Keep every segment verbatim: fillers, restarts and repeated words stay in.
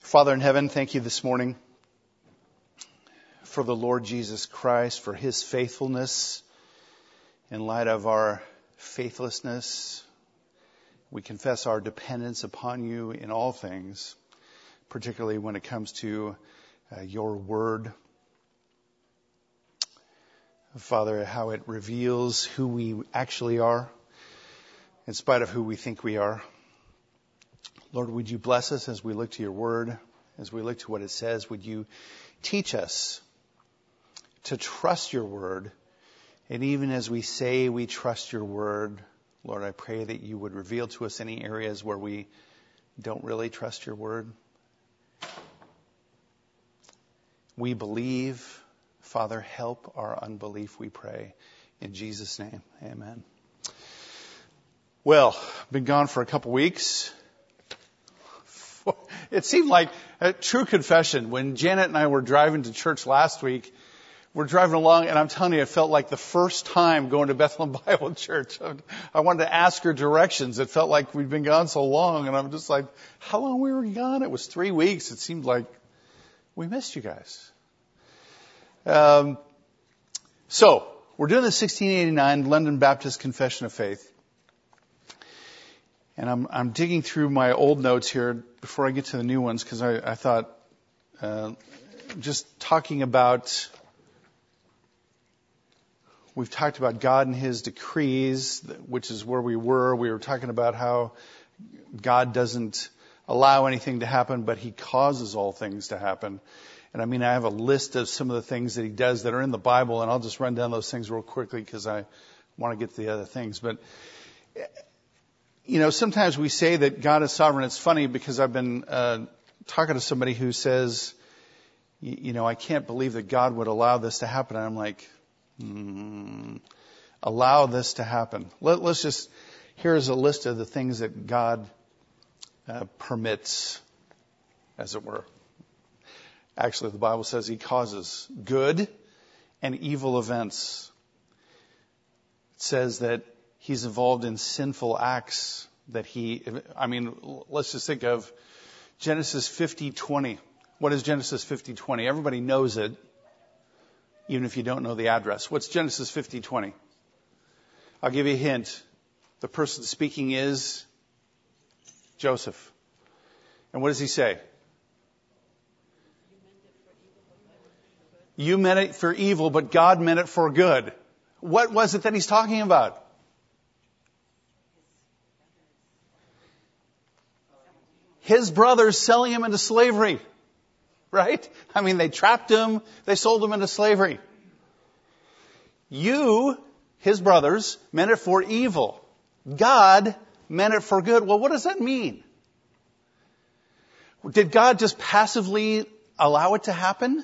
Father in heaven, thank you this morning for the Lord Jesus Christ, for his faithfulness. In light of our faithlessness, we confess our dependence upon you in all things, particularly when it comes to uh, your word. Father, how it reveals who we actually are, in spite of who we think we are. Lord, would you bless us as we look to your word, as we look to what it says? Would you teach us to trust your word? And even as we say we trust your word, Lord, I pray that you would reveal to us any areas where we don't really trust your word. We believe. Father, help our unbelief, we pray. In Jesus' name, amen. Well, been gone for a couple weeks. It seemed like a true confession. When Janet and I were driving to church last week, we're driving along, and I'm telling you, it felt like the first time going to Bethlehem Bible Church. I wanted to ask her directions. It felt like we'd been gone so long, and I'm just like, how long we were gone? It was three weeks. It seemed like we missed you guys. Um, so, we're doing the sixteen eighty-nine London Baptist Confession of Faith. And I'm, I'm digging through my old notes here before I get to the new ones, because I, I thought, uh, just talking about, we've talked about God and his decrees, which is where we were. We were talking about how God doesn't allow anything to happen, but he causes all things to happen. And I mean, I have a list of some of the things that he does that are in the Bible, and I'll just run down those things real quickly because I want to get to the other things. But, you know, sometimes we say that God is sovereign. It's funny because I've been uh, talking to somebody who says, you, you know, I can't believe that God would allow this to happen. And I'm like, hmm, allow this to happen. Let, let's just, here's a list of the things that God uh, permits, as it were. Actually, the Bible says he causes good and evil events. It says that he's involved in sinful acts that he, I mean, let's just think of Genesis fifty twenty. What is Genesis fifty twenty? Everybody knows it, even if you don't know the address. What's Genesis fifty twenty? I'll give you a hint. The person speaking is Joseph. And what does he say? You meant it for evil, but God meant it for good. What was it that he's talking about? His brothers selling him into slavery. Right? I mean, they trapped him. They sold him into slavery. You, his brothers, meant it for evil. God meant it for good. Well, what does that mean? Did God just passively allow it to happen?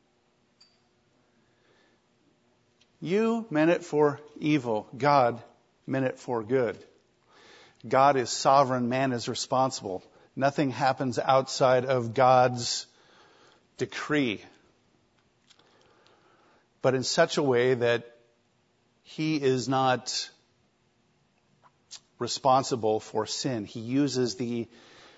You meant it for evil. God meant it for good. God is sovereign. Man is responsible. Nothing happens outside of God's decree. But in such a way that he is not responsible for sin. He uses the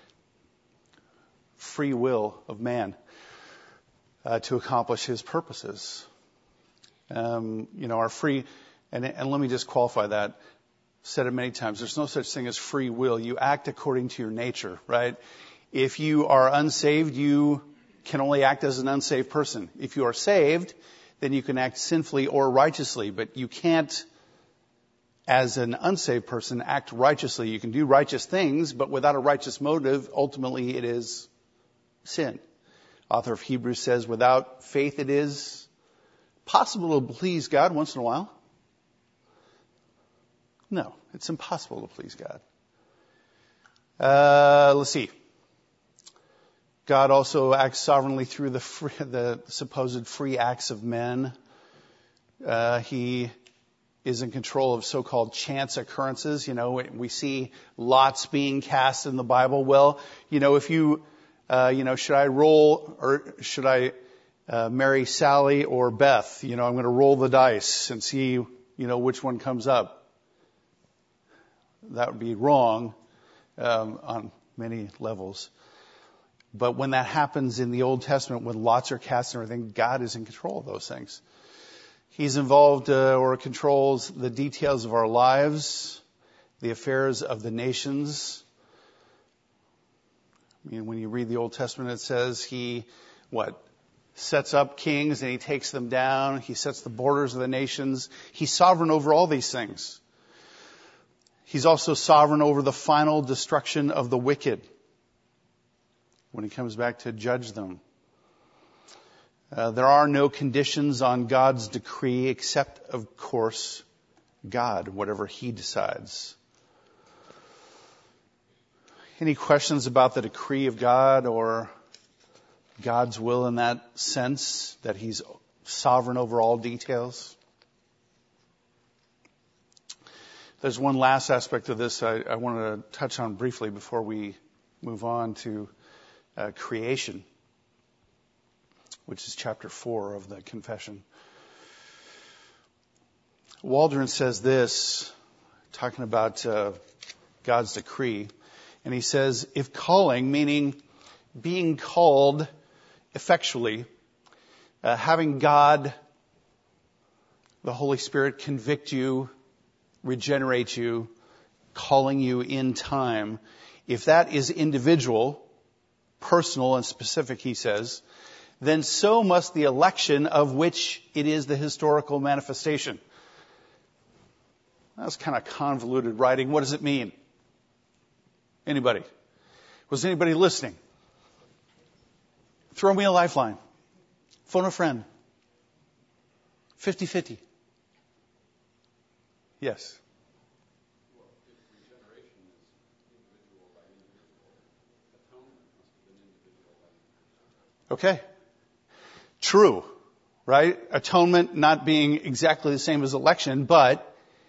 free will of man uh, to accomplish his purposes. Um, you know, our free, and, and let me just qualify that. I've said it many times. There's no such thing as free will. You act according to your nature, right? If you are unsaved, you can only act as an unsaved person. If you are saved, then you can act sinfully or righteously, but you can't, as an unsaved person, act righteously. You can do righteous things, but without a righteous motive, ultimately it is sin. Author of Hebrews says, without faith it is possible to please God once in a while. No, it's impossible to please God. Uh, let's see. God also acts sovereignly through the free, the supposed free acts of men. Uh, he is in control of so-called chance occurrences. You know, we see lots being cast in the Bible. Well, you know, if you, uh, you know, should I roll or should I uh, marry Sally or Beth? You know, I'm going to roll the dice and see, you know, which one comes up. That would be wrong um, on many levels. But when that happens in the Old Testament, when lots are cast and everything, God is in control of those things. He's involved uh, or controls the details of our lives, the affairs of the nations. I mean, when you read the Old Testament, it says he, what, sets up kings and he takes them down. He sets the borders of the nations. He's sovereign over all these things. He's also sovereign over the final destruction of the wicked when he comes back to judge them. Uh, there are no conditions on God's decree except, of course, God, whatever he decides. Any questions about the decree of God or God's will in that sense, that he's sovereign over all details? There's one last aspect of this I, I want to touch on briefly before we move on to uh, creation, which is chapter four of the Confession. Waldron says this, talking about uh, God's decree, and he says, if calling, meaning being called effectually, uh, having God, the Holy Spirit, convict you, regenerate you, calling you in time, if that is individual, personal and specific, he says, then so must the election of which it is the historical manifestation. That's kind of convoluted writing. What does it mean? Anybody? Was anybody listening? Throw me a lifeline. Phone a friend. fifty-fifty. Yes. Well, if regeneration is individual by individual, atonement must have been individual by individual. Okay. True. Right? Atonement not being exactly the same as election, but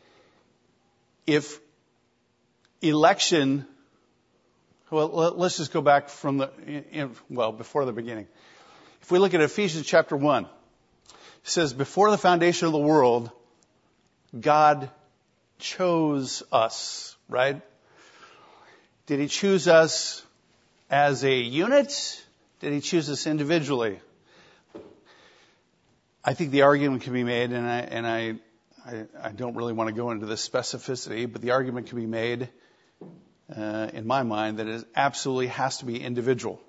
if election, well, let's just go back from the, well, before the beginning. If we look at Ephesians chapter one, it says, before the foundation of the world, God chose us, right? Did he choose us as a unit? Did he choose us individually? I think the argument can be made, and I, and I, I, I don't really want to go into the specificity, but the argument can be made, uh, in my mind, that it absolutely has to be individual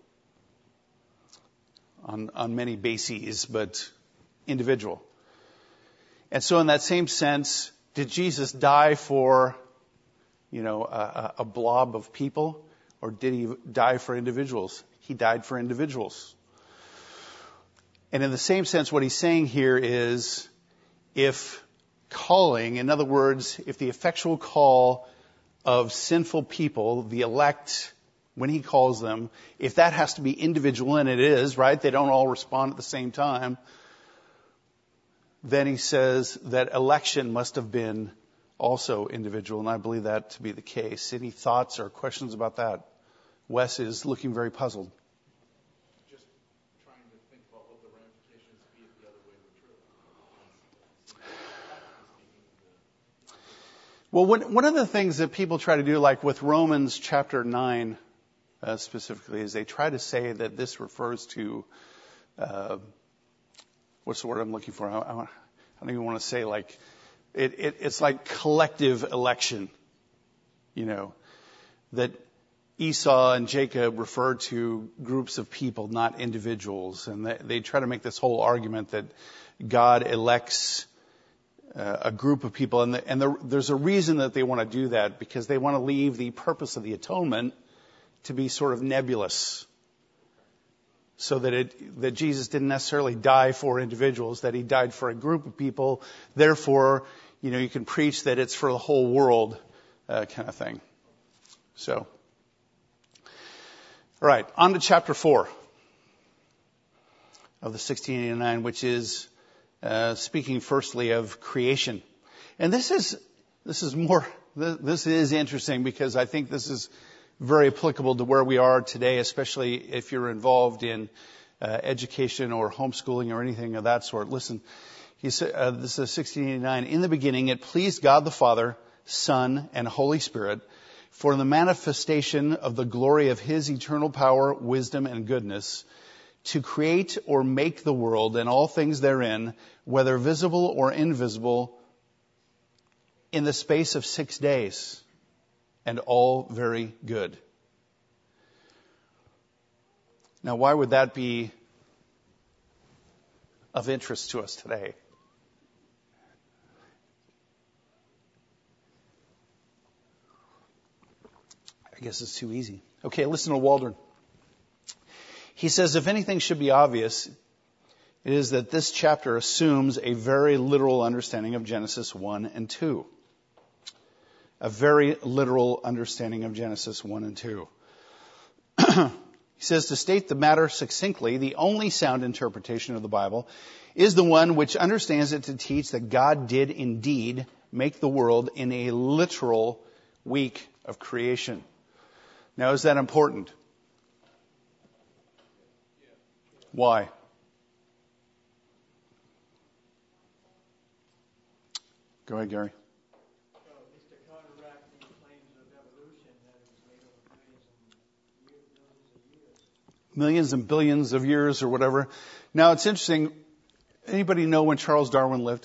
on, on many bases, but individual. And so in that same sense, did Jesus die for, you know, a, a blob of people, or did he die for individuals? He died for individuals. And in the same sense, what he's saying here is, if calling, in other words, if the effectual call of sinful people, the elect, when he calls them, if that has to be individual, and it is, right? They don't all respond at the same time. Then he says that election must have been also individual, and I believe that to be the case. Any thoughts or questions about that? Wes is looking very puzzled. Just trying to think about what the ramifications would be if the other way were true. Well, one, one of the things that people try to do, like with Romans chapter nine uh, specifically, is they try to say that this refers to uh, what's the word I'm looking for? I, I, I don't even want to say like, it, it, it's like collective election, you know, that Esau and Jacob referred to groups of people, not individuals. And they, they try to make this whole argument that God elects uh, a group of people. And, the, and the, there's a reason that they want to do that, because they want to leave the purpose of the atonement to be sort of nebulous. So that it, that Jesus didn't necessarily die for individuals, that he died for a group of people. Therefore, you know, you can preach that it's for the whole world, uh, kind of thing. So, all right, on to chapter four of the sixteen eighty-nine, which is uh, speaking firstly of creation. And this is this is more this is interesting, because I think this is very applicable to where we are today, especially if you're involved in uh, education or homeschooling or anything of that sort. Listen, he said, uh, this is sixteen eighty-nine. In the beginning, it pleased God the Father, Son, and Holy Spirit for the manifestation of the glory of his eternal power, wisdom, and goodness, to create or make the world and all things therein, whether visible or invisible, in the space of six days, and all very good. Now, why would that be of interest to us today? I guess it's too easy. Okay, listen to Waldron. He says, if anything should be obvious, it is that this chapter assumes a very literal understanding of Genesis one and two. A very literal understanding of Genesis one and two. He says, to state the matter succinctly, the only sound interpretation of the Bible is the one which understands it to teach that God did indeed make the world in a literal week of creation. Now, is that important? Why? Go ahead, Gary. Well, at least to counteract the claims of evolution that is made over millions and billions of years. Millions and billions of years or whatever. Now, it's interesting. Anybody know when Charles Darwin lived?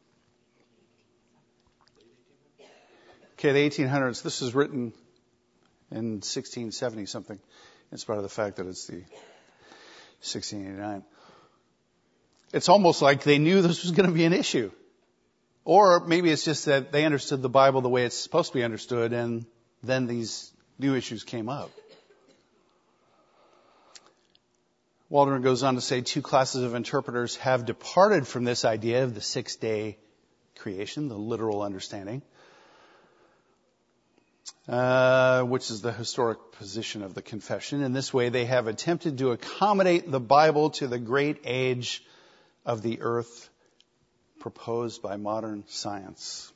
Okay, the eighteen hundreds. This is written in sixteen seventy something, in spite of the fact that it's the sixteen eighty-nine. It's almost like they knew this was going to be an issue. Or maybe it's just that they understood the Bible the way it's supposed to be understood, and then these new issues came up. Waldron goes on to say two classes of interpreters have departed from this idea of the six-day creation, the literal understanding, uh, which is the historic position of the confession. In this way, they have attempted to accommodate the Bible to the great age of the earth proposed by modern science.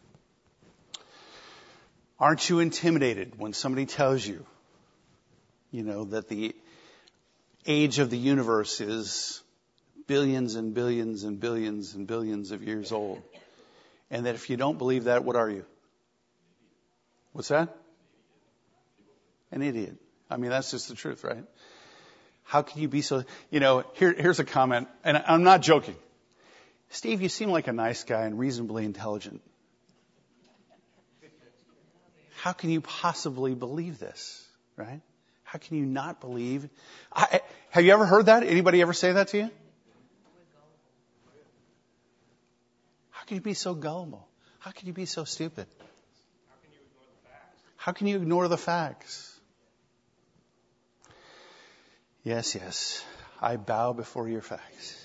Aren't you intimidated when somebody tells you, you know, that the age of the universe is billions and billions and billions and billions of years old? And that if you don't believe that, what are you? What's that? An idiot. I mean, that's just the truth, right? How can you be so, you know, here, here's a comment, and I'm not joking. Steve, you seem like a nice guy and reasonably intelligent. How can you possibly believe this, right? How can you not believe? I, have you ever heard that? Anybody ever say that to you? How can you be so gullible? How can you be so stupid? How can you ignore the facts? Yes, yes. I bow before your facts.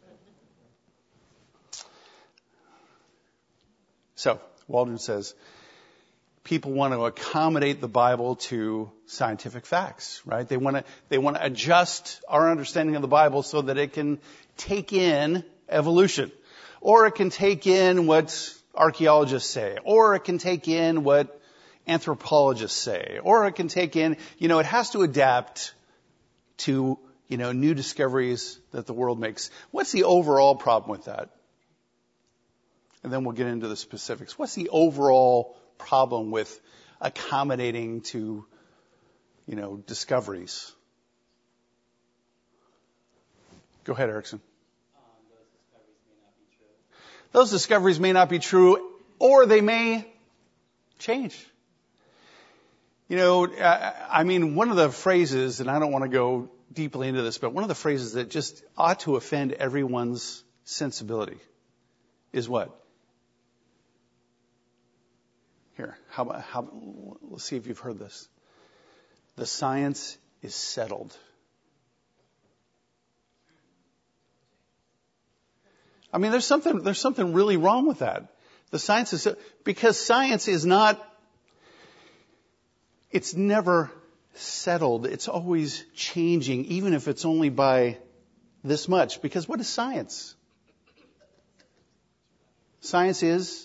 So, Waldron says, people want to accommodate the Bible to scientific facts, right? They want to, they want to adjust our understanding of the Bible so that it can take in evolution. Or it can take in what archaeologists say. Or it can take in what anthropologists say. Or it can take in, you know, it has to adapt to, you know, new discoveries that the world makes. What's the overall problem with that? And then we'll get into the specifics. What's the overall problem with accommodating to, you know, discoveries? Go ahead, Erickson. Um, Those those discoveries may not be true. discoveries may not be true, or they may change. You know, I, I mean, one of the phrases, and I don't want to go deeply into this, but one of the phrases that just ought to offend everyone's sensibility is what? Here, how about, how, let's see if you've heard this. The science is settled. I mean, there's something, there's something really wrong with that. The science is, because science is not, it's never settled. It's always changing, even if it's only by this much. Because what is science? Science is,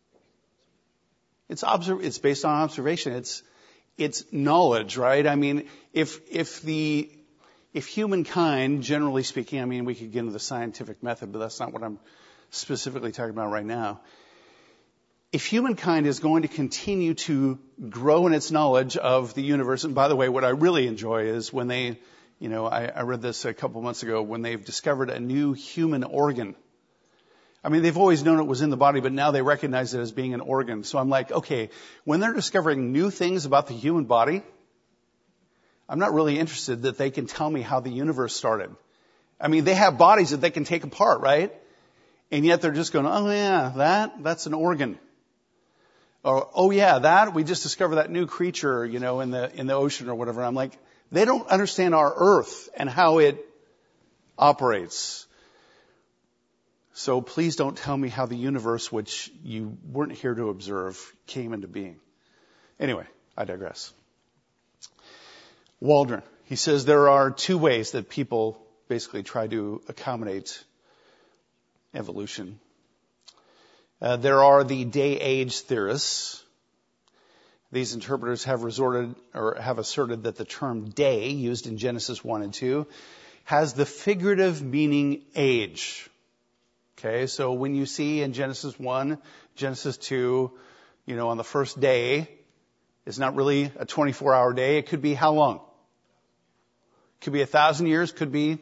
it's observ- it's based on observation. It's, it's knowledge, right? I mean, if, if the, if humankind, generally speaking, I mean, we could get into the scientific method, but that's not what I'm specifically talking about right now. if humankind is going to continue to grow in its knowledge of the universe, and by the way, what I really enjoy is when they, you know, I, I read this a couple months ago, when they've discovered a new human organ. I mean, they've always known it was in the body, but now they recognize it as being an organ. So I'm like, okay, when they're discovering new things about the human body, I'm not really interested that they can tell me how the universe started. I mean, they have bodies that they can take apart, right? And yet they're just going, oh yeah, that, that's an organ. Or, oh yeah, that, we just discovered that new creature, you know, in the, in the ocean or whatever. I'm like, they don't understand our earth and how it operates. So please don't tell me how the universe, which you weren't here to observe, came into being. Anyway, I digress. Waldron, he says there are two ways that people basically try to accommodate evolution. Uh, there are the day-age theorists. These interpreters have resorted or have asserted that the term day, used in Genesis one and two, has the figurative meaning age. Okay, so when you see in Genesis one, Genesis two, you know, on the first day, it's not really a twenty-four hour day. It could be how long? Could be a thousand years, could be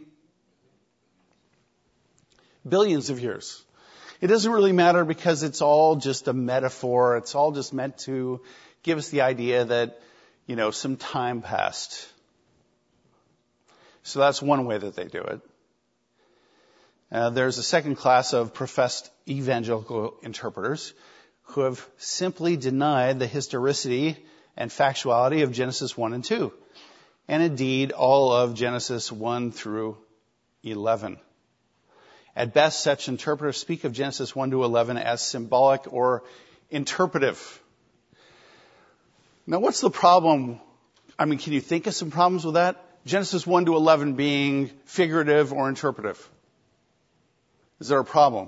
billions of years. It doesn't really matter because it's all just a metaphor. It's all just meant to give us the idea that, you know, some time passed. So that's one way that they do it. Uh, there's a second class of professed evangelical interpreters who have simply denied the historicity and factuality of Genesis one and two. And indeed, all of Genesis one through eleven. At best, such interpreters speak of Genesis one to eleven as symbolic or interpretive. Now, what's the problem? I mean, can you think of some problems with that? Genesis one to eleven being figurative or interpretive. Is there a problem?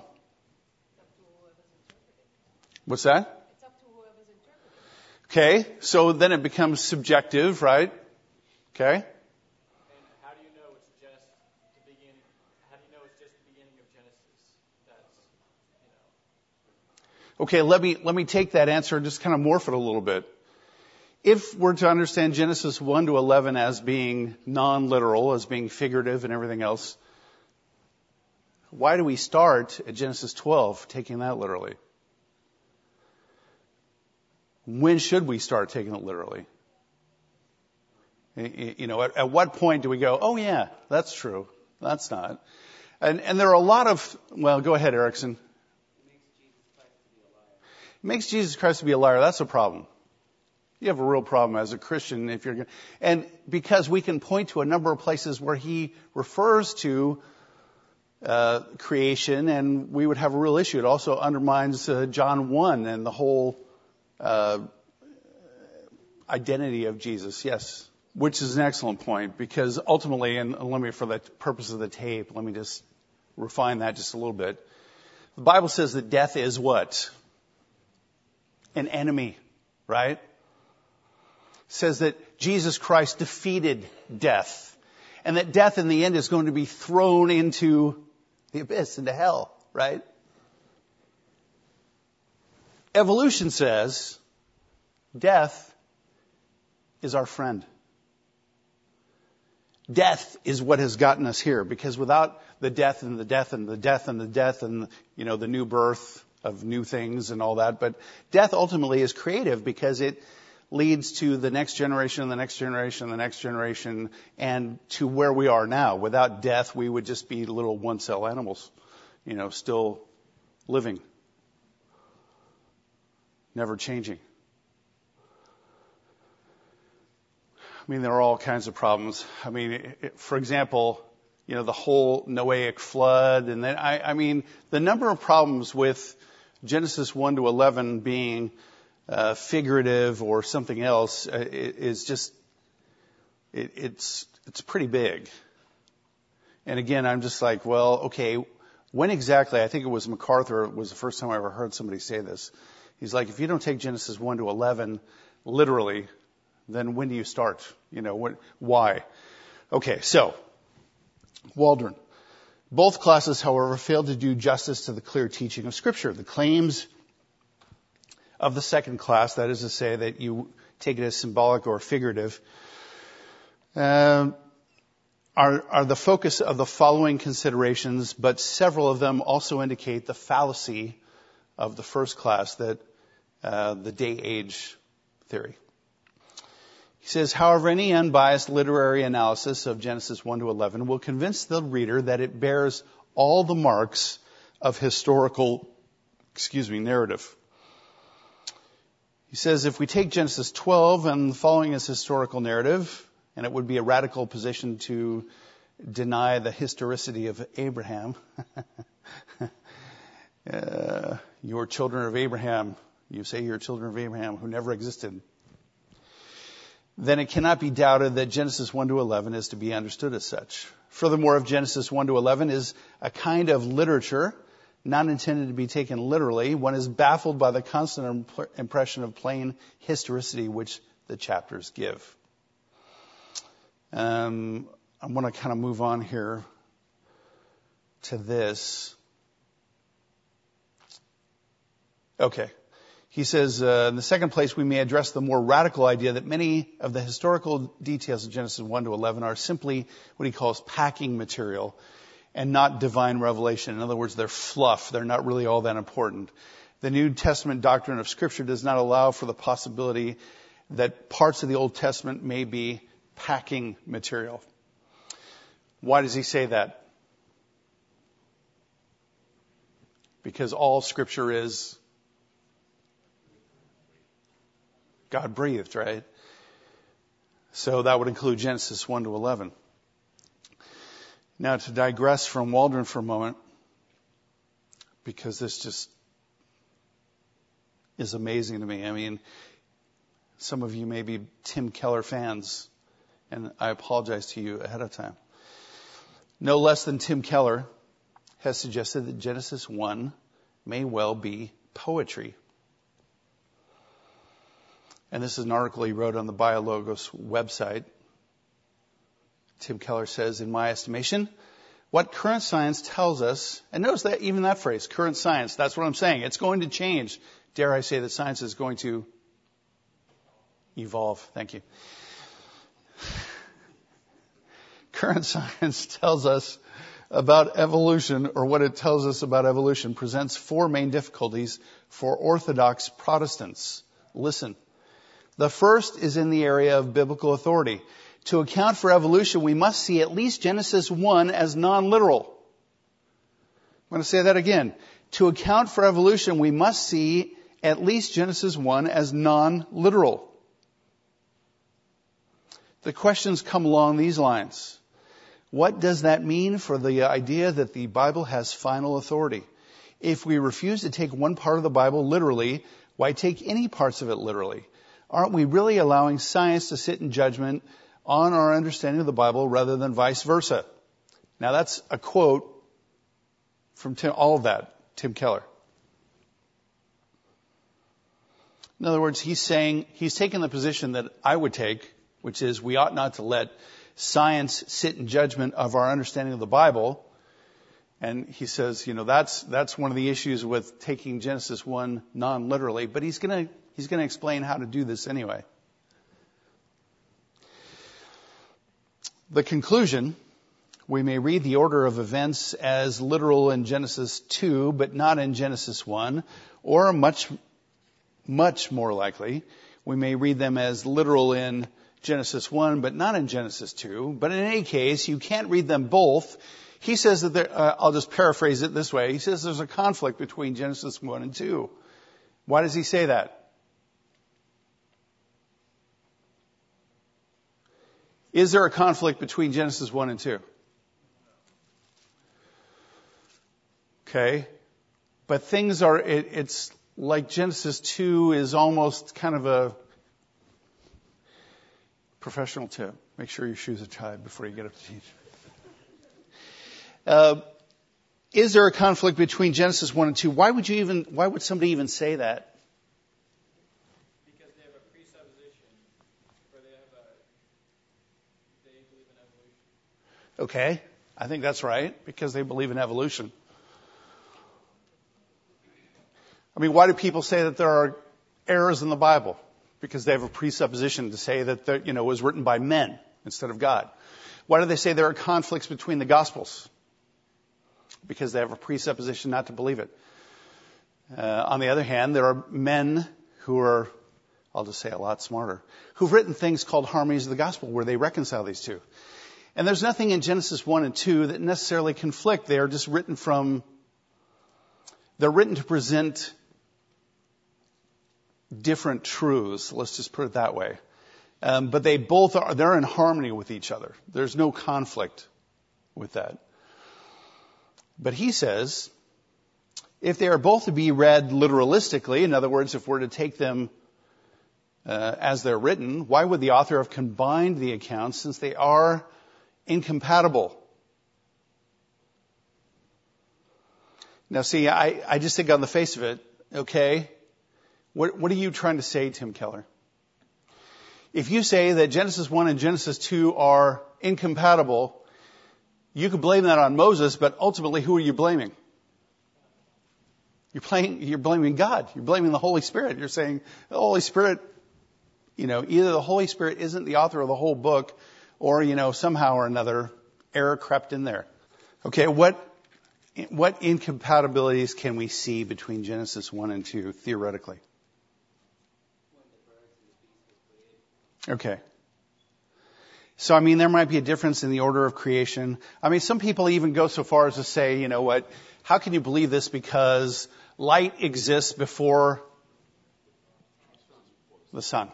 What's that? It's up to whoever's interpreting. Okay, so then it becomes subjective, right? Okay. And how do you know it's just the beginning? How do you know it's just the beginning of Genesis? That's, you know. Okay, let me let me take that answer and just kind of morph it a little bit. If we're to understand Genesis one to eleven as being non-literal, as being figurative and everything else, why do we start at Genesis twelve taking that literally? When should we start taking it literally? You know, at, at what point do we go, oh yeah, that's true. That's not. And, and there are a lot of, well, go ahead, Erickson. It makes Jesus Christ to be a liar. That's a problem. You have a real problem as a Christian if you're going to, and because we can point to a number of places where he refers to uh, creation, and we would have a real issue. It also undermines uh, John one and the whole uh, identity of Jesus. Yes. Which is an excellent point, because ultimately, and let me, for the purpose of the tape, let me just refine that just a little bit. The Bible says that death is what? An enemy, right? It says that Jesus Christ defeated death, and that death in the end is going to be thrown into the abyss, into hell, right? Evolution says death is our friend. Death is what has gotten us here, because without the death and the death and the death and the death and, you know, the new birth of new things and all that, but death ultimately is creative because it leads to the next generation and the next generation and the next generation and to where we are now. Without death, we would just be little one-cell animals, you know, still living, never changing. I mean, there are all kinds of problems. I mean, it, for example, you know, the whole Noahic flood, and then I, I mean, the number of problems with Genesis one to eleven being uh, figurative or something else uh, is just it, it's it's pretty big. And again, I'm just like, well, okay, when exactly? I think it was MacArthur. It was the first time I ever heard somebody say this. He's like, if you don't take Genesis one to eleven literally, then when do you start? You know, what, why? Okay, so, Waldron. Both classes, however, failed to do justice to the clear teaching of Scripture. The claims of the second class, that is to say that you take it as symbolic or figurative, um, are, are the focus of the following considerations, but several of them also indicate the fallacy of the first class, that uh, the day-age theory. He says, however, any unbiased literary analysis of Genesis one to eleven will convince the reader that it bears all the marks of historical, excuse me, narrative. He says, if we take Genesis twelve and the following as historical narrative, and it would be a radical position to deny the historicity of Abraham. uh, you're children of Abraham. You say you're children of Abraham who never existed. Then it cannot be doubted that Genesis one to eleven is to be understood as such. Furthermore, if Genesis one to eleven is a kind of literature not intended to be taken literally, one is baffled by the constant impression of plain historicity which the chapters give. Um, I want to kind of move on here to this. Okay. He says, uh, in the second place, we may address the more radical idea that many of the historical details of Genesis one to eleven are simply what he calls packing material and not divine revelation. In other words, they're fluff. They're not really all that important. The New Testament doctrine of Scripture does not allow for the possibility that parts of the Old Testament may be packing material. Why does he say that? Because all Scripture is God breathed, right? So that would include Genesis one to eleven. Now, to digress from Waldron for a moment, because this just is amazing to me. I mean, some of you may be Tim Keller fans, and I apologize to you ahead of time. No less than Tim Keller has suggested that Genesis one may well be poetry. And this is an article he wrote on the BioLogos website. Tim Keller says, in my estimation, what current science tells us, and notice that even that phrase, current science, that's what I'm saying. It's going to change. Dare I say that science is going to evolve. Thank you. Current science tells us about evolution, or what it tells us about evolution, presents four main difficulties for Orthodox Protestants. Listen. The first is in the area of biblical authority. To account for evolution, we must see at least Genesis one as non-literal. I'm going to say that again. To account for evolution, we must see at least Genesis one as non-literal. The questions come along these lines. What does that mean for the idea that the Bible has final authority? If we refuse to take one part of the Bible literally, why take any parts of it literally? Aren't we really allowing science to sit in judgment on our understanding of the Bible rather than vice versa? Now that's a quote from Tim, all of that, Tim Keller. In other words, he's saying, he's taken the position that I would take, which is we ought not to let science sit in judgment of our understanding of the Bible. And he says, you know, that's, that's one of the issues with taking Genesis one non-literally, but he's going to, he's going to explain how to do this anyway. The conclusion, we may read the order of events as literal in Genesis two, but not in Genesis one, or much, much more likely, we may read them as literal in Genesis one, but not in Genesis two. But in any case, you can't read them both. He says that there, uh, I'll just paraphrase it this way. He says there's a conflict between Genesis one and two. Why does he say that? Is there a conflict between Genesis one and two? Okay. But things are, it, it's like Genesis two is almost kind of a professional tip. Make sure your shoes are tied before you get up to teach. Uh, is there a conflict between Genesis one and two? Why would you even, why would somebody even say that? Because they have a presupposition, or they have a, they believe in evolution. Okay. I think that's right, because they believe in evolution. I mean, why do people say that there are errors in the Bible because they have a presupposition to say that the, you know, it was written by men instead of God. Why do they say there are conflicts between the Gospels? Because they have a presupposition not to believe it. Uh, on the other hand, there are men who are, I'll just say a lot smarter, who've written things called harmonies of the gospel where they reconcile these two. And there's nothing in Genesis one and two that necessarily conflict. They are just written from, they're written to present different truths. Let's just put it that way. Um, but they both are, they're in harmony with each other. There's no conflict with that. But he says, if they are both to be read literalistically, in other words, if we're to take them uh, as they're written, why would the author have combined the accounts since they are incompatible? Now see, I, I just think on the face of it, okay, what, what are you trying to say, Tim Keller? If you say that Genesis one and Genesis two are incompatible, you could blame that on Moses, but ultimately who are you blaming? You're playing, you're blaming God. You're blaming the Holy Spirit. You're saying the Holy Spirit, you know, either the Holy Spirit isn't the author of the whole book or, you know, somehow or another error crept in there. Okay, what, what incompatibilities can we see between Genesis one and two theoretically? Okay. So, I mean, there might be a difference in the order of creation. I mean, some people even go so far as to say, you know what, how can you believe this because light exists before the sun?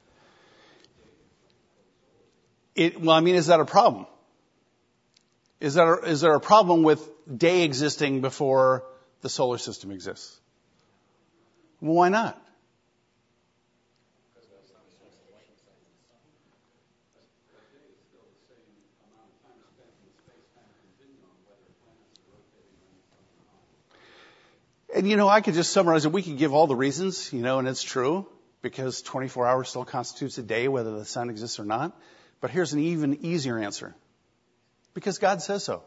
It, well, I mean, is that a problem? Is that a, is there a problem with day existing before the solar system exists? Well, why not? And, you know, I could just summarize it. We could give all the reasons, you know, and it's true because twenty-four hours still constitutes a day, whether the sun exists or not. But here's an even easier answer. Because God says so.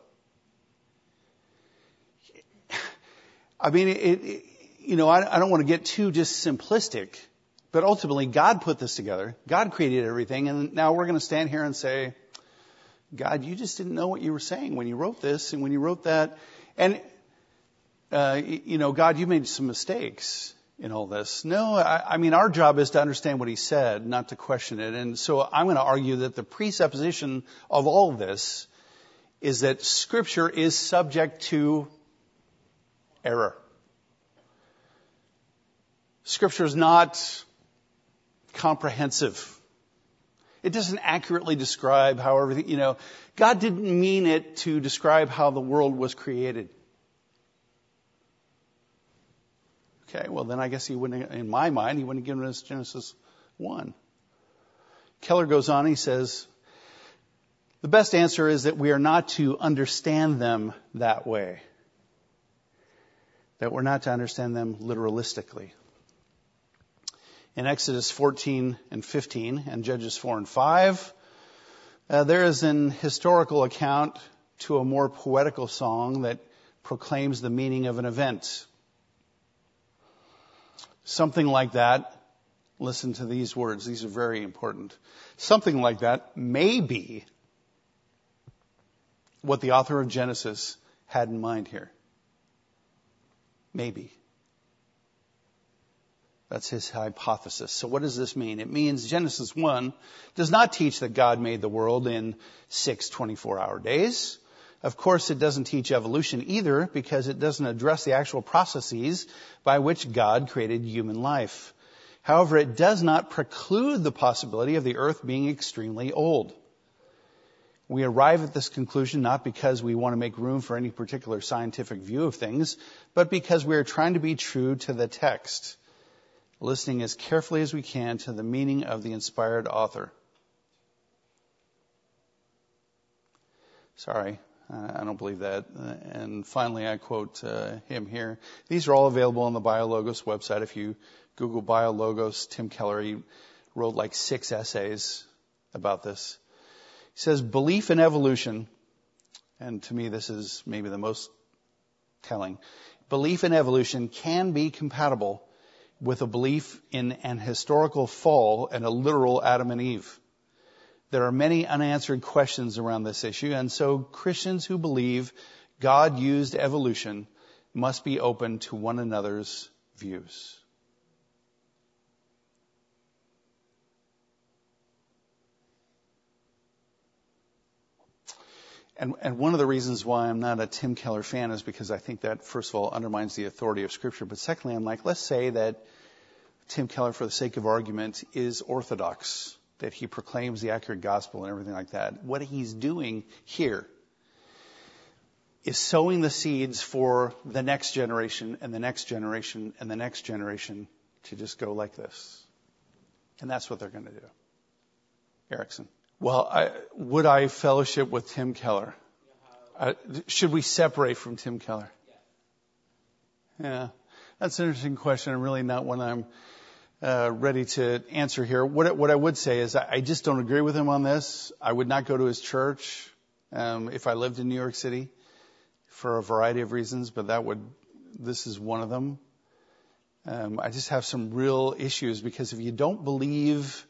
I mean, it, it, you know, I, I don't want to get too just simplistic, but ultimately God put this together. God created everything. And now we're going to stand here and say, God, you just didn't know what you were saying when you wrote this and when you wrote that. And Uh, you know, God, you made some mistakes in all this. No, I, I mean, our job is to understand what he said, not to question it. And so I'm going to argue that the presupposition of all of this is that Scripture is subject to error. Scripture is not comprehensive. It doesn't accurately describe how everything, you know, God didn't mean it to describe how the world was created. Okay, well then I guess he wouldn't, in my mind, he wouldn't have given us Genesis one. Keller goes on, he says, the best answer is that we are not to understand them that way. That we're not to understand them literalistically. In Exodus fourteen and fifteen and Judges four and five, uh, there is an historical account to a more poetical song that proclaims the meaning of an event. Something like that, listen to these words, these are very important. Something like that may be what the author of Genesis had in mind here. Maybe. That's his hypothesis. So what does this mean? It means Genesis one does not teach that God made the world in six twenty-four hour days. Of course, it doesn't teach evolution either because it doesn't address the actual processes by which God created human life. However, it does not preclude the possibility of the earth being extremely old. We arrive at this conclusion not because we want to make room for any particular scientific view of things, but because we are trying to be true to the text, listening as carefully as we can to the meaning of the inspired author. Sorry. I don't believe that. And finally, I quote uh, him here. These are all available on the BioLogos website. If you Google BioLogos, Tim Keller, he wrote like six essays about this. He says, belief in evolution, and to me this is maybe the most telling, belief in evolution can be compatible with a belief in an historical fall and a literal Adam and Eve. There are many unanswered questions around this issue, and so Christians who believe God used evolution must be open to one another's views. And, and one of the reasons why I'm not a Tim Keller fan is because I think that, first of all, undermines the authority of Scripture. But secondly, I'm like, let's say that Tim Keller, for the sake of argument, is orthodox, that he proclaims the accurate gospel and everything like that. What he's doing here is sowing the seeds for the next generation and the next generation and the next generation to just go like this. And that's what they're going to do. Erickson. Well, I, would I fellowship with Tim Keller? Uh, should we separate from Tim Keller? Yeah, that's an interesting question, and really not one I'm uh, ready to answer here. What, what I would say is I, I just don't agree with him on this. I would not go to his church um, if I lived in New York City for a variety of reasons, but that would, this is one of them. Um, I just have some real issues because if you don't believe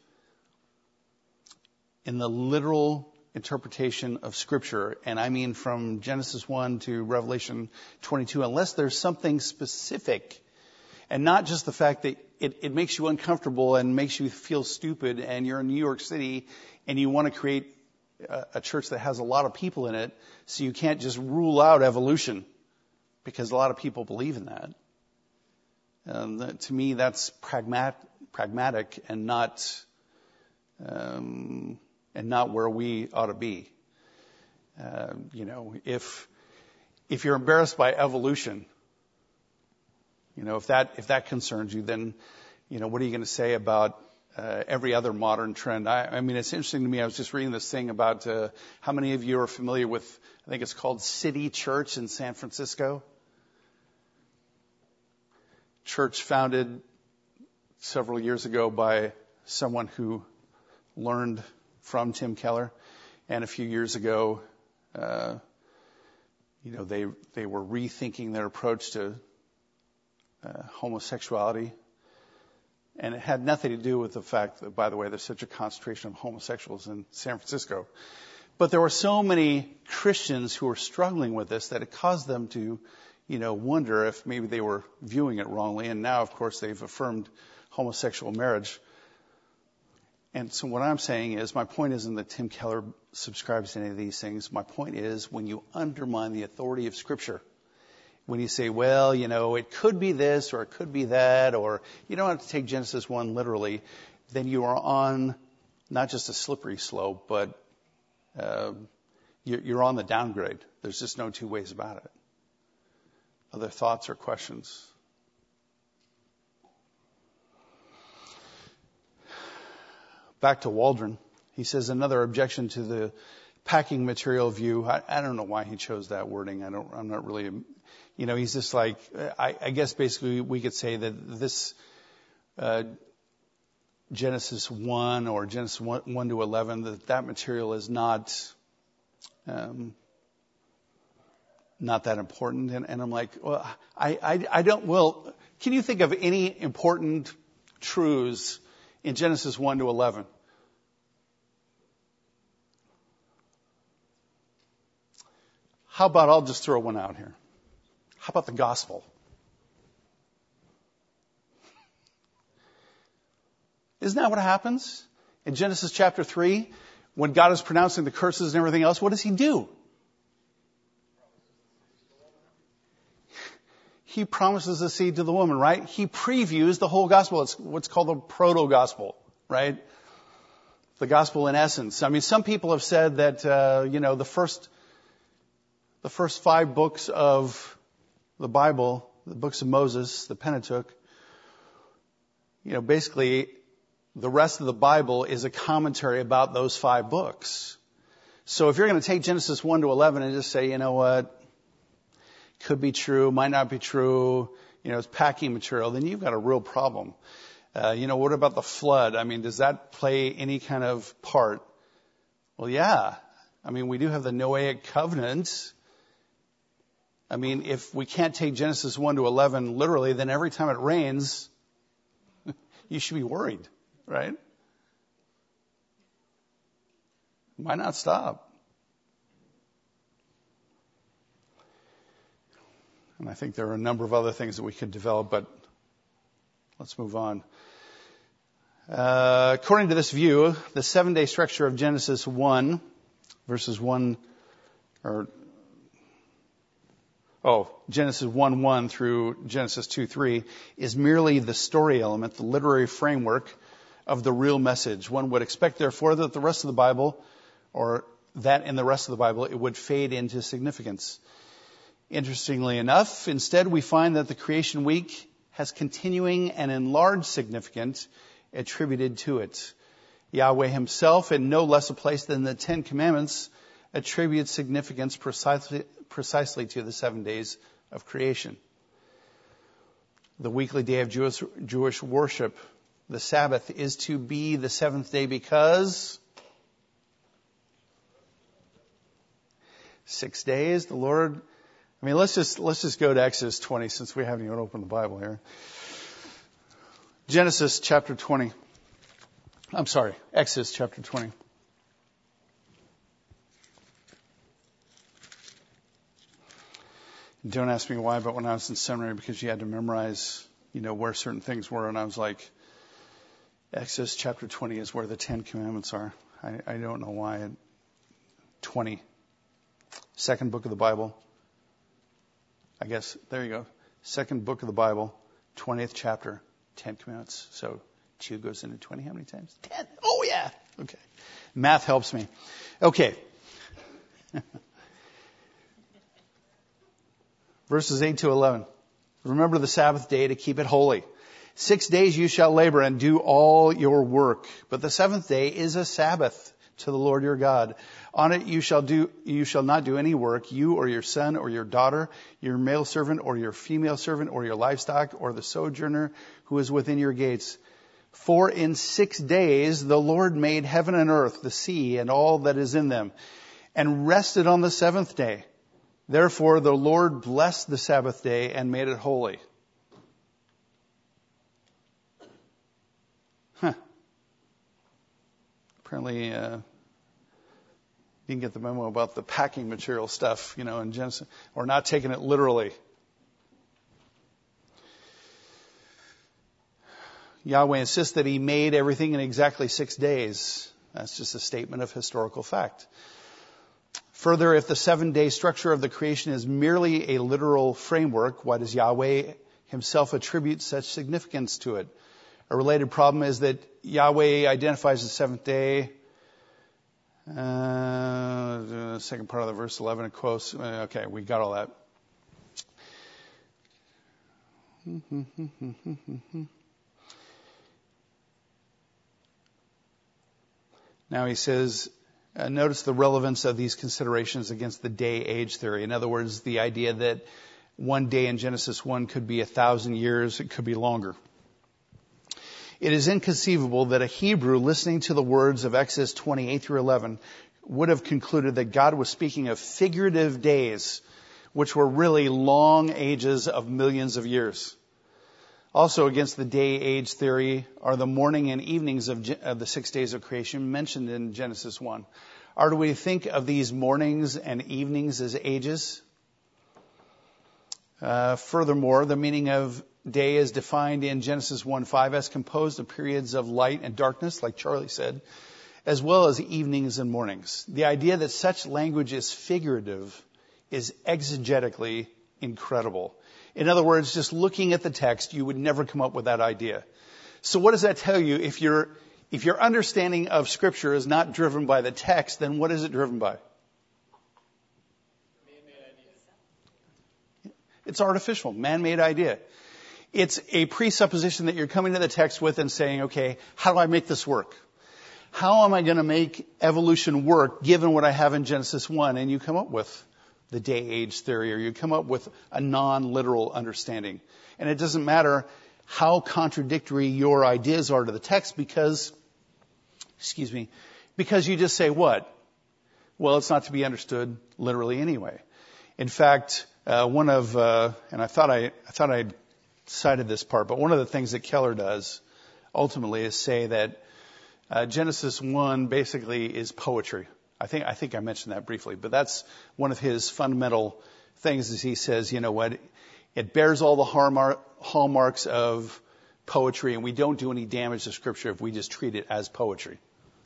in the literal interpretation of Scripture, and I mean from Genesis one to Revelation twenty-two, unless there's something specific, and not just the fact that it, it makes you uncomfortable and makes you feel stupid, and you're in New York City, and you want to create a, a church that has a lot of people in it, so you can't just rule out evolution, because a lot of people believe in that. Um, that to me, that's pragmat, pragmatic and not... Um, and not where we ought to be. Uh, you know, if if you're embarrassed by evolution, you know, if that if that concerns you, then, you know, what are you going to say about uh, every other modern trend? I, I mean, it's interesting to me. I was just reading this thing about uh, how many of you are familiar with, I think it's called City Church in San Francisco. Church founded several years ago by someone who learned from Tim Keller, and a few years ago, uh, you know, they they were rethinking their approach to uh, homosexuality, and it had nothing to do with the fact that, by the way, there's such a concentration of homosexuals in San Francisco. But there were so many Christians who were struggling with this that it caused them to, you know, wonder if maybe they were viewing it wrongly. And now, of course, they've affirmed homosexual marriage. And so what I'm saying is, my point isn't that Tim Keller subscribes to any of these things. My point is, when you undermine the authority of Scripture, when you say, well, you know, it could be this or it could be that, or you don't have to take Genesis one literally, then you are on not just a slippery slope, but uh, you're, you're on the downgrade. There's just no two ways about it. Other thoughts or questions? Back to Waldron. He says another objection to the packing material view. I, I don't know why he chose that wording. I don't, I'm not really, you know, he's just like, I, I guess basically we could say that this, uh, Genesis one or Genesis one, one to eleven, that that material is not, um, not that important. And, and I'm like, well, I, I, I don't, well, can you think of any important truths in Genesis one to eleven? How about, I'll just throw one out here. How about the gospel? Isn't that what happens? In Genesis chapter three, when God is pronouncing the curses and everything else, what does he do? He promises the seed to the woman, right? He previews the whole gospel. It's what's called the proto-gospel, right? The gospel in essence. I mean, some people have said that, uh, you know, the first, the first five books of the Bible, the books of Moses, the Pentateuch, you know, basically the rest of the Bible is a commentary about those five books. So if you're going to take Genesis one to eleven and just say, you know what, could be true, might not be true, you know, it's packing material, then you've got a real problem. Uh, you know, what about the flood? I mean, does that play any kind of part? Well, yeah. I mean, we do have the Noahic covenant. I mean, if we can't take Genesis one to eleven literally, then every time it rains, you should be worried, right? Why not stop? And I think there are a number of other things that we could develop, but let's move on. Uh, according to this view, the seven-day structure of Genesis one, verses one, or, oh, Genesis one one through Genesis two three, is merely the story element, the literary framework of the real message. One would expect, therefore, that the rest of the Bible, or that in the rest of the Bible, it would fade into significance. Interestingly enough, instead we find that the creation week has continuing and enlarged significance attributed to it. Yahweh himself, in no less a place than the Ten Commandments, attributes significance precisely, precisely to the seven days of creation. The weekly day of Jewish, Jewish worship, the Sabbath, is to be the seventh day because six days the Lord... I mean, let's just let's just go to Exodus twenty since we haven't even opened the Bible here. Genesis chapter twenty. I'm sorry, Exodus chapter twenty. Don't ask me why, but when I was in seminary, because you had to memorize, you know, where certain things were, and I was like, Exodus chapter twenty is where the Ten Commandments are. I, I don't know why. twenty. Second book of the Bible. I guess, there you go. Second book of the Bible, twentieth chapter, Ten Commandments. So two goes into twenty. How many times? Ten. Oh, yeah. Okay. Math helps me. Okay. Verses eight to eleven. Remember the Sabbath day to keep it holy. Six days you shall labor and do all your work. But the seventh day is a Sabbath to the Lord your God. On it you shall do, you shall not do any work, you or your son or your daughter, your male servant or your female servant or your livestock or the sojourner who is within your gates. For in six days the Lord made heaven and earth, the sea and all that is in them, and rested on the seventh day. Therefore the Lord blessed the Sabbath day and made it holy. Huh. Apparently, uh, you can get the memo about the packing material stuff, you know, in Genesis, or not taking it literally. Yahweh insists that he made everything in exactly six days. That's just a statement of historical fact. Further, if the seven-day structure of the creation is merely a literal framework, why does Yahweh himself attribute such significance to it? A related problem is that Yahweh identifies the seventh day. Uh, the second part of the verse eleven, it quotes. Okay, we got all that. Now he says, uh, notice the relevance of these considerations against the day-age theory. In other words, the idea that one day in Genesis one could be a thousand years, it could be longer. It is inconceivable that a Hebrew listening to the words of Exodus twenty-eight through eleven would have concluded that God was speaking of figurative days, which were really long ages of millions of years. Also against the day-age theory are the morning and evenings of, of the six days of creation mentioned in Genesis one. Are we to think of these mornings and evenings as ages? Uh, furthermore, the meaning of day is defined in Genesis one five as composed of periods of light and darkness, like Charlie said, as well as evenings and mornings. The idea that such language is figurative is exegetically incredible. In other words, just looking at the text, you would never come up with that idea. So what does that tell you? If your if your understanding of Scripture is not driven by the text, then what is it driven by? It's artificial, man-made idea. It's a presupposition that you're coming to the text with and saying, okay, how do I make this work? How am I going to make evolution work given what I have in Genesis one? And you come up with the day-age theory, or you come up with a non-literal understanding. And it doesn't matter how contradictory your ideas are to the text because, excuse me, because you just say what? Well, it's not to be understood literally anyway. In fact, uh, one of, uh, and I thought I, I thought I cited this part, but one of the things that Keller does ultimately is say that uh, Genesis one basically is poetry. I think I think I mentioned that briefly, but that's one of his fundamental things. Is he says, you know what, it bears all the hallmark, hallmarks of poetry, and we don't do any damage to Scripture if we just treat it as poetry.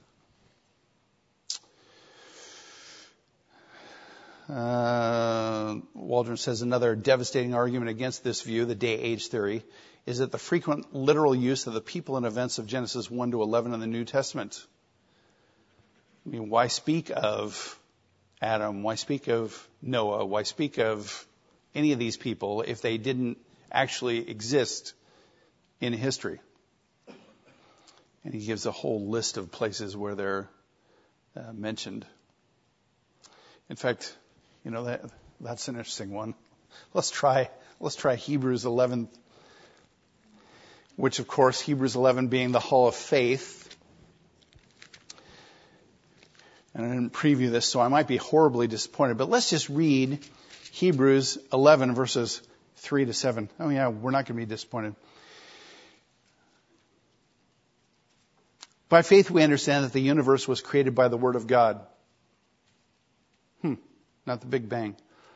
Uh, Waldron says another devastating argument against this view, the day-age theory, is that the frequent literal use of the people and events of Genesis one to eleven in the New Testament. I mean, why speak of Adam? Why speak of Noah? Why speak of any of these people if they didn't actually exist in history? And he gives a whole list of places where they're uh, mentioned. In fact, you know, that that's an interesting one. Let's try let's try Hebrews eleven, which of course Hebrews eleven being the hall of faith. And I didn't preview this, so I might be horribly disappointed. But let's just read Hebrews eleven verses three to seven. Oh yeah, we're not going to be disappointed. By faith we understand that the universe was created by the word of God. Hmm. Not the Big Bang.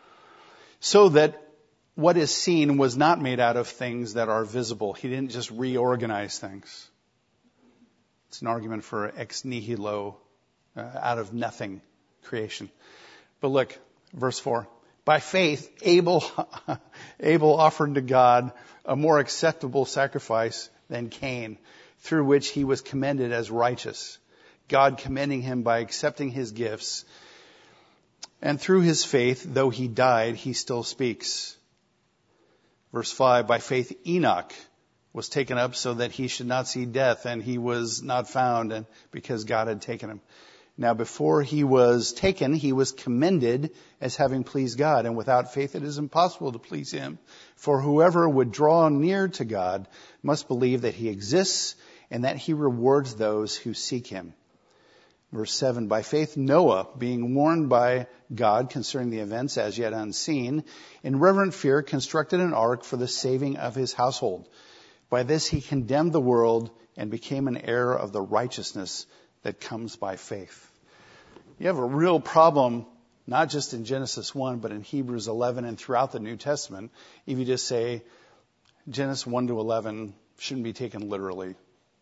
So that what is seen was not made out of things that are visible. He didn't just reorganize things. It's an argument for ex nihilo, uh, out of nothing creation. But look, verse four. By faith, Abel, Abel offered to God a more acceptable sacrifice than Cain, through which he was commended as righteous, God commending him by accepting his gifts. And through his faith, though he died, he still speaks. Verse five, by faith Enoch was taken up so that he should not see death, and he was not found, and because God had taken him. Now before he was taken, he was commended as having pleased God, and without faith it is impossible to please him. For whoever would draw near to God must believe that he exists, and that he rewards those who seek him. Verse seven, by faith Noah, being warned by God concerning the events as yet unseen, in reverent fear constructed an ark for the saving of his household. By this he condemned the world and became an heir of the righteousness that comes by faith. You have a real problem, not just in Genesis one, but in Hebrews eleven and throughout the New Testament, if you just say Genesis one to eleven shouldn't be taken literally.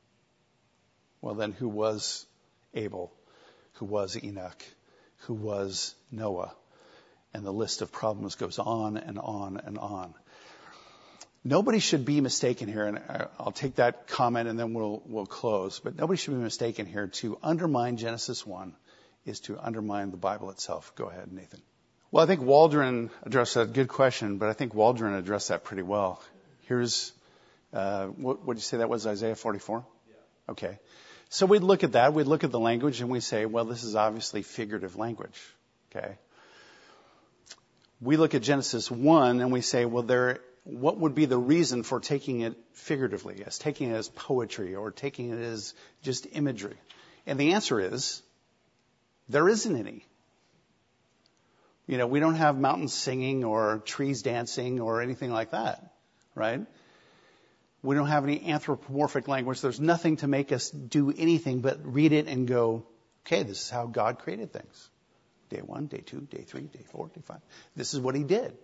Well, then who was Abel? Who was Enoch? Who was Noah? And the list of problems goes on and on and on. Nobody should be mistaken here, and I'll take that comment and then we'll we'll close. But nobody should be mistaken here. To undermine Genesis one is to undermine the Bible itself. Go ahead, Nathan. Well, I think Waldron addressed that. Good question, but I think Waldron addressed that pretty well. Here's, uh, what what did you say that was, Isaiah forty-four? Yeah. Okay. So we'd look at that, we'd look at the language, and we say, well, this is obviously figurative language, okay? We look at Genesis one, and we say, well, there, what would be the reason for taking it figuratively, as taking it as poetry, or taking it as just imagery? And the answer is, there isn't any. You know, we don't have mountains singing, or trees dancing, or anything like that, right? We don't have any anthropomorphic language. There's nothing to make us do anything but read it and go, okay, this is how God created things. Day one, day two, day three, day four, day five. This is what he did.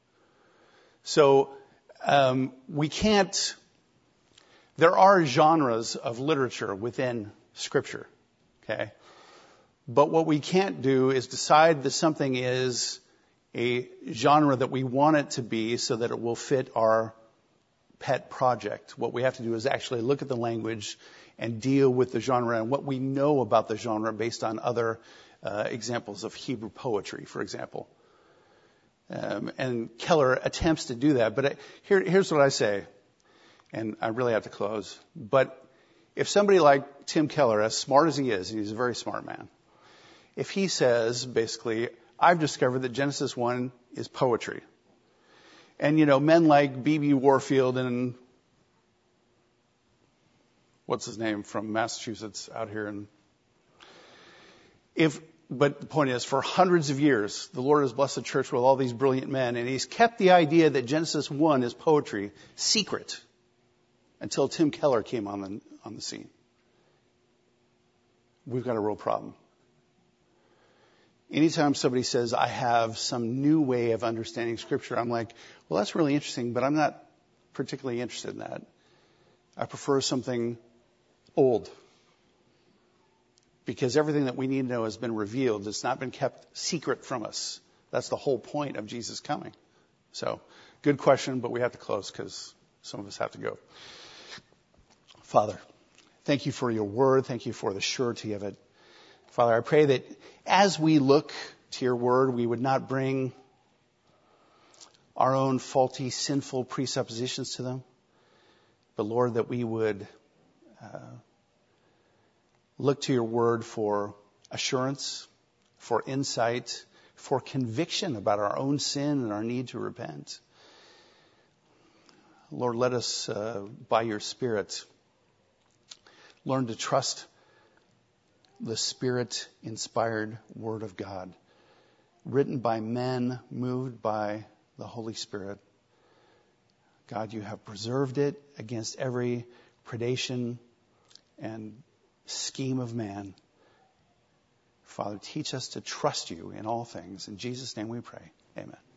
So um, we can't, there are genres of literature within Scripture, okay? But what we can't do is decide that something is a genre that we want it to be so that it will fit our pet project. What we have to do is actually look at the language and deal with the genre and what we know about the genre based on other uh, examples of Hebrew poetry, for example. Um, and Keller attempts to do that. But I, here, here's what I say, and I really have to close. But if somebody like Tim Keller, as smart as he is, and he's a very smart man, if he says, basically, I've discovered that Genesis one is poetry, and, you know, men like B B Warfield and what's his name from Massachusetts out here. And if, but the point is, for hundreds of years, the Lord has blessed the church with all these brilliant men, and he's kept the idea that Genesis one is poetry secret until Tim Keller came on the, on the scene, we've got a real problem. Anytime somebody says, I have some new way of understanding Scripture, I'm like, well, that's really interesting, but I'm not particularly interested in that. I prefer something old. Because everything that we need to know has been revealed. It's not been kept secret from us. That's the whole point of Jesus coming. So, good question, but we have to close because some of us have to go. Father, thank you for your word. Thank you for the surety of it. Father, I pray that as we look to your word, we would not bring our own faulty, sinful presuppositions to them. But Lord, that we would uh, look to your word for assurance, for insight, for conviction about our own sin and our need to repent. Lord, let us, uh, by your Spirit, learn to trust the Spirit-inspired Word of God, written by men, moved by the Holy Spirit. God, you have preserved it against every predation and scheme of man. Father, teach us to trust you in all things. In Jesus' name we pray. Amen.